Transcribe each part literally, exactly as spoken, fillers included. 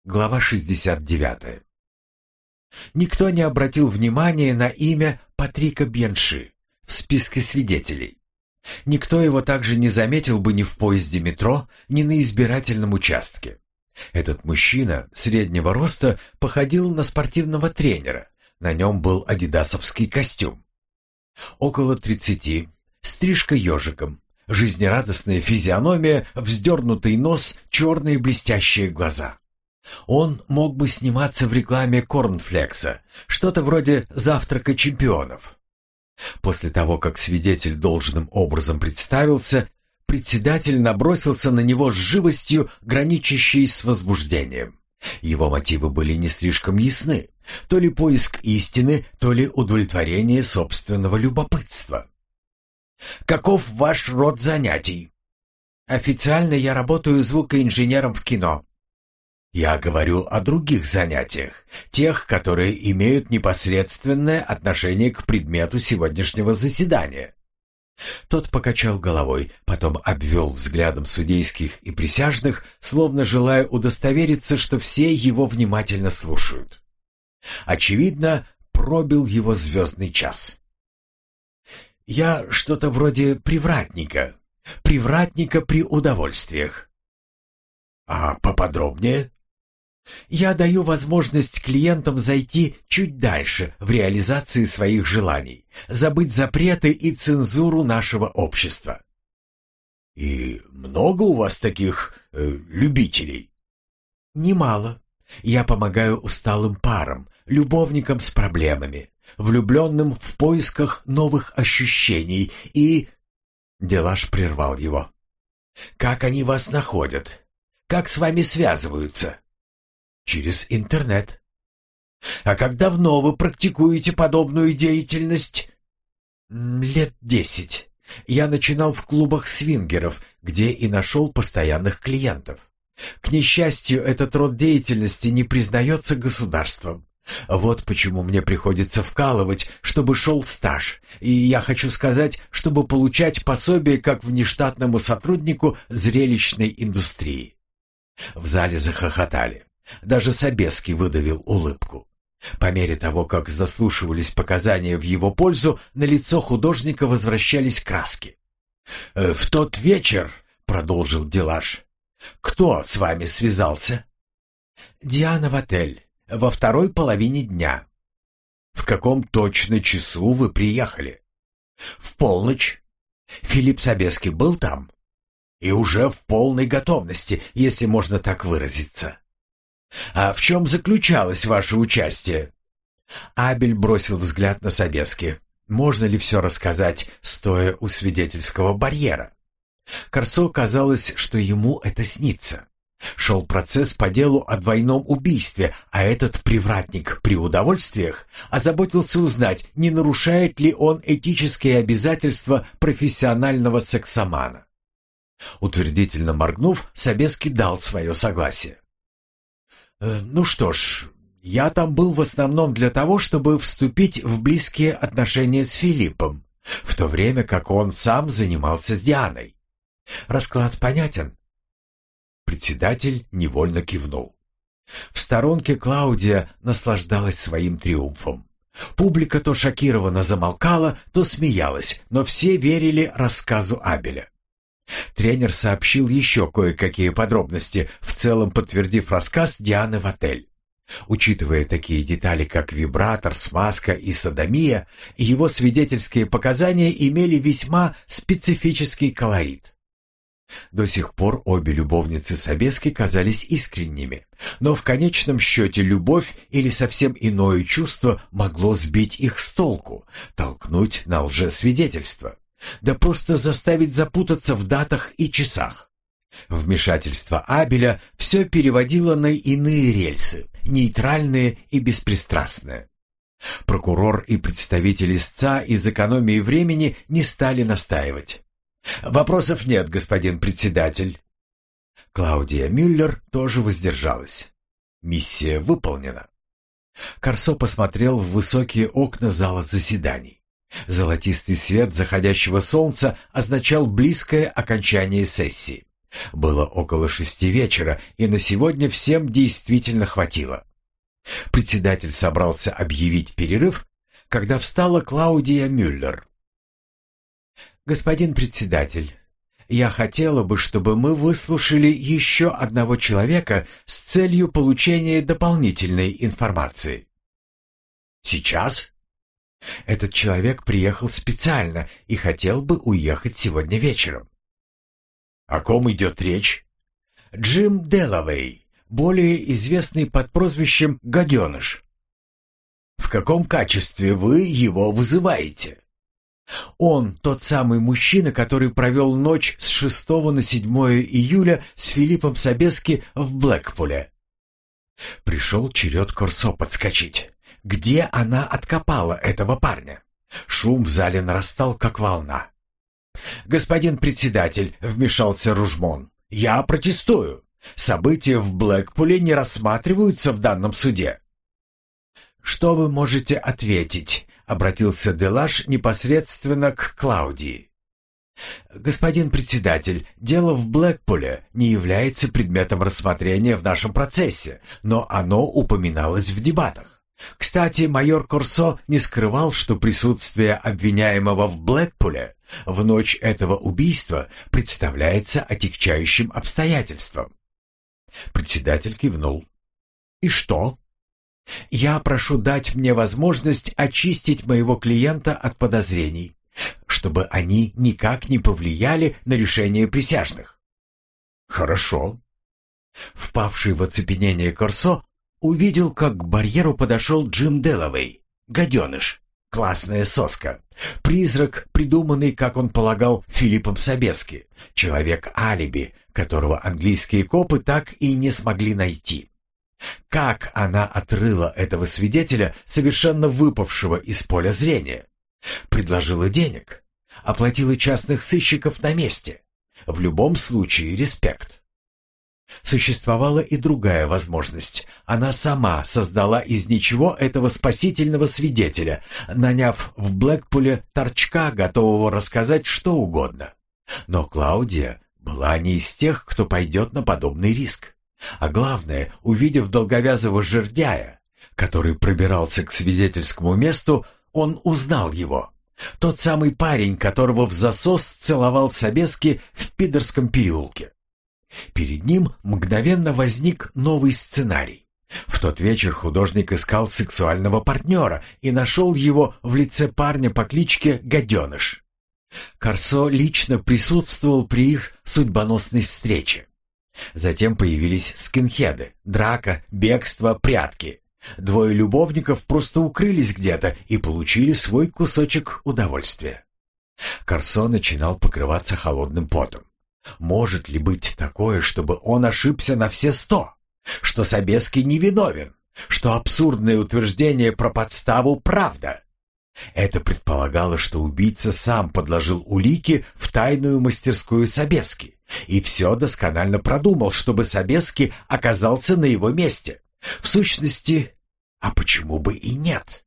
Глава шестьдесят девятая. Никто не обратил внимания на имя Патрика Бьенши в списке свидетелей. Никто его также не заметил бы ни в поезде метро, ни на избирательном участке. Этот мужчина среднего роста походил на спортивного тренера. На нем был адидасовский костюм. Около тридцати, стрижка ежиком, жизнерадостная физиономия, вздернутый нос, черные блестящие глаза. Он мог бы сниматься в рекламе корнфлекса, что-то вроде «Завтрака чемпионов». После того, как свидетель должным образом представился, председатель набросился на него с живостью, граничащей с возбуждением. Его мотивы были не слишком ясны, то ли поиск истины, то ли удовлетворение собственного любопытства. «Каков ваш род занятий?» «Официально я работаю звукоинженером в кино». «Я говорю о других занятиях, тех, которые имеют непосредственное отношение к предмету сегодняшнего заседания». Тот покачал головой, потом обвел взглядом судейских и присяжных, словно желая удостовериться, что все его внимательно слушают. Очевидно, пробил его звездный час. «Я что-то вроде привратника, привратника при удовольствиях». «А поподробнее?» «Я даю возможность клиентам зайти чуть дальше в реализации своих желаний, забыть запреты и цензуру нашего общества». «И много у вас таких э, любителей?» «Немало. Я помогаю усталым парам, любовникам с проблемами, влюбленным в поисках новых ощущений и...» Делаш прервал его. «Как они вас находят? Как с вами связываются?» «Через интернет». «А как давно вы практикуете подобную деятельность?» «Лет десять. Я начинал в клубах свингеров, где и нашел постоянных клиентов. К несчастью, этот род деятельности не признается государством. Вот почему мне приходится вкалывать, чтобы шел стаж, и я хочу сказать, чтобы получать пособие как внештатному сотруднику зрелищной индустрии». В зале захохотали. Даже Собеский выдавил улыбку. По мере того, как заслушивались показания в его пользу, на лицо художника возвращались краски. «В тот вечер, — продолжил Делаш, — кто с вами связался?» «Диана Ватель, во второй половине дня». «В каком точно часу вы приехали?» «В полночь». «Филипп Собеский был там?» «И уже в полной готовности, если можно так выразиться». «А в чем заключалось ваше участие?» Абель бросил взгляд на Собески. Можно ли все рассказать, стоя у свидетельского барьера? Корсо казалось, что ему это снится. Шел процесс по делу о двойном убийстве, а этот привратник при удовольствиях озаботился узнать, не нарушает ли он этические обязательства профессионального сексомана. Утвердительно моргнув, Собеский дал свое согласие. «Ну что ж, я там был в основном для того, чтобы вступить в близкие отношения с Филиппом, в то время как он сам занимался с Дианой. Расклад понятен?» Председатель невольно кивнул. В сторонке Клаудия наслаждалась своим триумфом. Публика то шокированно замолкала, то смеялась, но все верили рассказу Абеля. Тренер сообщил еще кое-какие подробности, в целом подтвердив рассказ Дианы Ватель. Учитывая такие детали, как вибратор, смазка и содомия, его свидетельские показания имели весьма специфический колорит. До сих пор обе любовницы Собески казались искренними, но в конечном счете любовь или совсем иное чувство могло сбить их с толку, толкнуть на лжесвидетельство. Да просто заставить запутаться в датах и часах. Вмешательство Абеля все переводило на иные рельсы, нейтральные и беспристрастные. Прокурор и представитель истца из экономии времени не стали настаивать. «Вопросов нет, господин председатель». Клаудия Мюллер тоже воздержалась. Миссия выполнена. Корсо посмотрел в высокие окна зала заседаний. Золотистый свет заходящего солнца означал близкое окончание сессии. Было около шести вечера, и на сегодня всем действительно хватило. Председатель собрался объявить перерыв, когда встала Клаудия Мюллер. «Господин председатель, я хотела бы, чтобы мы выслушали еще одного человека с целью получения дополнительной информации». «Сейчас?» «Этот человек приехал специально и хотел бы уехать сегодня вечером». «О ком идет речь?» «Джим Дэллоуэй, более известный под прозвищем Гаденыш». «В каком качестве вы его вызываете?» «Он тот самый мужчина, который провел ночь с шестого на седьмое июля с Филиппом Собески в Блэкпуле». Пришел черед Корсо подскочить. Где она откопала этого парня? Шум в зале нарастал, как волна. «Господин председатель», — вмешался Ружмон, — «я протестую. События в Блэкпуле не рассматриваются в данном суде». «Что вы можете ответить?» — обратился Делаш непосредственно к Клаудии. «Господин председатель, дело в Блэкпуле не является предметом рассмотрения в нашем процессе, но оно упоминалось в дебатах. Кстати, майор Корсо не скрывал, что присутствие обвиняемого в Блэкпуле в ночь этого убийства представляется отягчающим обстоятельством». Председатель кивнул. «И что?» «Я прошу дать мне возможность очистить моего клиента от подозрений, чтобы они никак не повлияли на решение присяжных». «Хорошо». Впавший в оцепенение Корсо увидел, как к барьеру подошел Джим Дэллоуэй, гаденыш, классная соска, призрак, придуманный, как он полагал, Филиппом Собески, человек-алиби, которого английские копы так и не смогли найти. Как она отрыла этого свидетеля, совершенно выпавшего из поля зрения? Предложила денег, оплатила частных сыщиков на месте. В любом случае респект. Существовала и другая возможность. Она сама создала из ничего этого спасительного свидетеля, наняв в Блэкпуле торчка, готового рассказать что угодно. Но Клаудия была не из тех, кто пойдет на подобный риск. А главное, увидев долговязого жердяя, который пробирался к свидетельскому месту, он узнал его. Тот самый парень, которого в засос целовал Собески в Пидорском переулке. Перед ним мгновенно возник новый сценарий. В тот вечер художник искал сексуального партнера и нашел его в лице парня по кличке Гаденыш. Корсо лично присутствовал при их судьбоносной встрече. Затем появились скинхеды, драка, бегство, прятки. Двое любовников просто укрылись где-то и получили свой кусочек удовольствия. Корсо начинал покрываться холодным потом. Может ли быть такое, чтобы он ошибся на все сто? Что Собески невиновен? Что абсурдное утверждение про подставу — правда? Это предполагало, что убийца сам подложил улики в тайную мастерскую Собески и все досконально продумал, чтобы Собески оказался на его месте. В сущности, а почему бы и нет?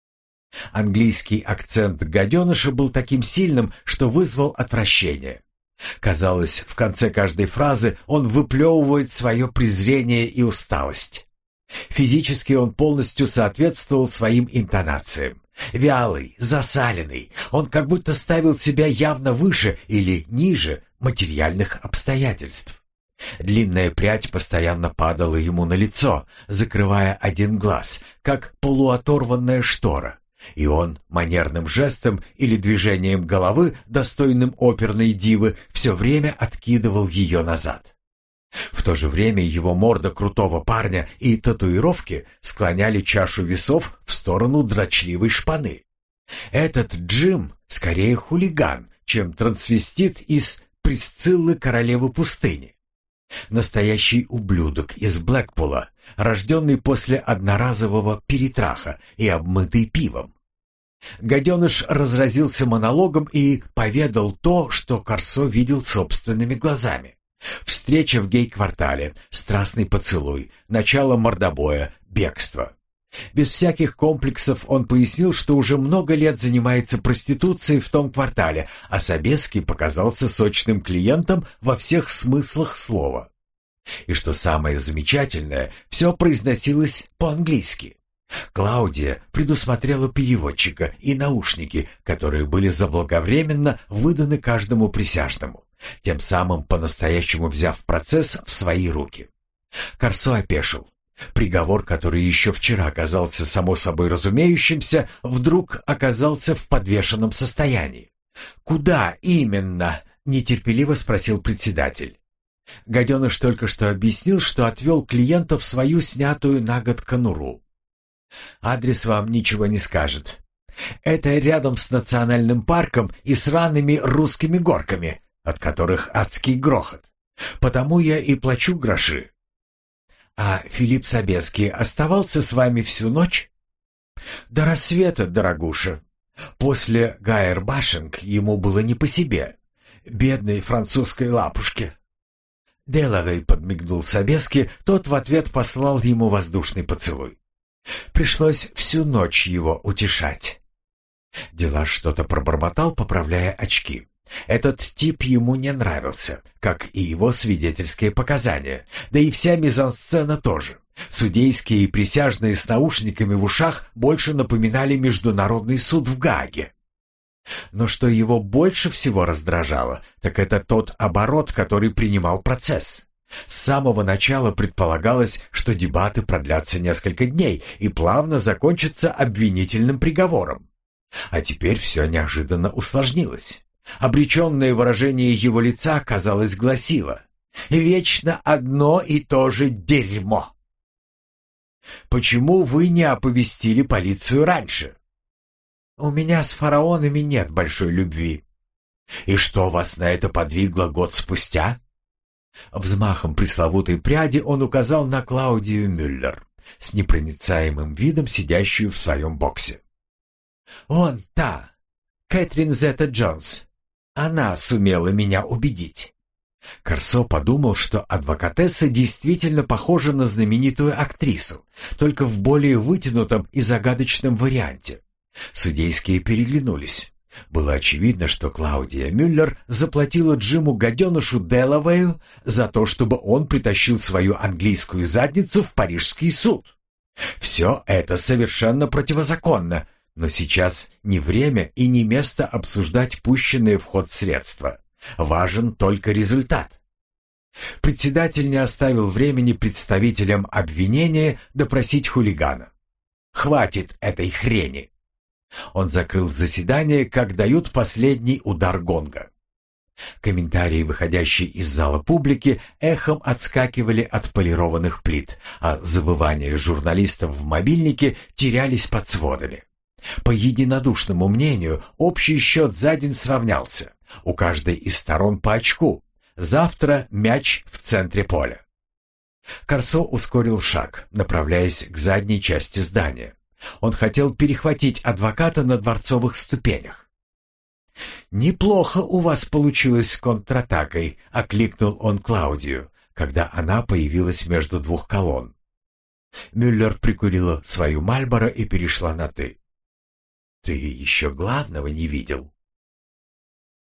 Английский акцент гаденыша был таким сильным, что вызвал отвращение. Казалось, в конце каждой фразы он выплевывает свое презрение и усталость. Физически он полностью соответствовал своим интонациям. Вялый, засаленный, он как будто ставил себя явно выше или ниже материальных обстоятельств. Длинная прядь постоянно падала ему на лицо, закрывая один глаз, как полуоторванная штора, и он манерным жестом или движением головы, достойным оперной дивы, все время откидывал ее назад. В то же время его морда крутого парня и татуировки склоняли чашу весов в сторону дрочливой шпаны. Этот Джим скорее хулиган, чем трансвестит из Присциллы королевы пустыни. Настоящий ублюдок из Блэкпула, рожденный после одноразового перетраха и обмытый пивом. Гаденыш разразился монологом и поведал то, что Корсо видел собственными глазами. Встреча в гей-квартале, страстный поцелуй, начало мордобоя, бегство. Без всяких комплексов он пояснил, что уже много лет занимается проституцией в том квартале, а Собеский показался сочным клиентом во всех смыслах слова. И что самое замечательное, все произносилось по-английски. Клаудия предусмотрела переводчика и наушники, которые были заблаговременно выданы каждому присяжному, тем самым по-настоящему взяв процесс в свои руки. Корсо опешил. Приговор, который еще вчера казался само собой разумеющимся, вдруг оказался в подвешенном состоянии. «Куда именно?» — нетерпеливо спросил председатель. Гаденыш только что объяснил, что отвел клиента в свою снятую на год конуру. «Адрес вам ничего не скажет. Это рядом с национальным парком и сраными русскими горками, от которых адский грохот. Потому я и плачу гроши». «А Филипп Собеский оставался с вами всю ночь?» «До рассвета, дорогуша. После Гайер-Башинг ему было не по себе. Бедной французской лапушке». Делавей подмигнул Собески, тот в ответ послал ему воздушный поцелуй. Пришлось всю ночь его утешать. Делаш что-то пробормотал, поправляя очки. Этот тип ему не нравился, как и его свидетельские показания, да и вся мизансцена тоже. Судейские и присяжные с наушниками в ушах больше напоминали международный суд в Гааге. Но что его больше всего раздражало, так это тот оборот, который принимал процесс. С самого начала предполагалось, что дебаты продлятся несколько дней и плавно закончатся обвинительным приговором. А теперь все неожиданно усложнилось. Обреченное выражение его лица, казалось, гласило: «Вечно одно и то же дерьмо». «Почему вы не оповестили полицию раньше?» «У меня с фараонами нет большой любви». «И что вас на это подвигло год спустя?» Взмахом пресловутой пряди он указал на Клаудию Мюллер, с непроницаемым видом сидящую в своем боксе. «Вон та, Кэтрин Зетта-Джонс. Она сумела меня убедить». Корсо подумал, что адвокатесса действительно похожа на знаменитую актрису, только в более вытянутом и загадочном варианте. Судейские переглянулись. Было очевидно, что Клаудия Мюллер заплатила Джиму гаденышу Делавею за то, чтобы он притащил свою английскую задницу в парижский суд. Все это совершенно противозаконно, но сейчас не время и не место обсуждать пущенные в ход средства. Важен только результат. Председатель не оставил времени представителям обвинения допросить хулигана. «Хватит этой хрени!» Он закрыл заседание, как дают последний удар гонга. Комментарии, выходящие из зала публики, эхом отскакивали от полированных плит, а завывания журналистов в мобильнике терялись под сводами. По единодушному мнению, общий счет за день сравнялся. У каждой из сторон по очку. Завтра мяч в центре поля. Корсо ускорил шаг, направляясь к задней части здания. Он хотел перехватить адвоката на дворцовых ступенях. «Неплохо у вас получилось с контратакой», — окликнул он Клаудию, когда она появилась между двух колонн. Мюллер прикурила свою Мальборо и перешла на «ты». «Ты еще главного не видел.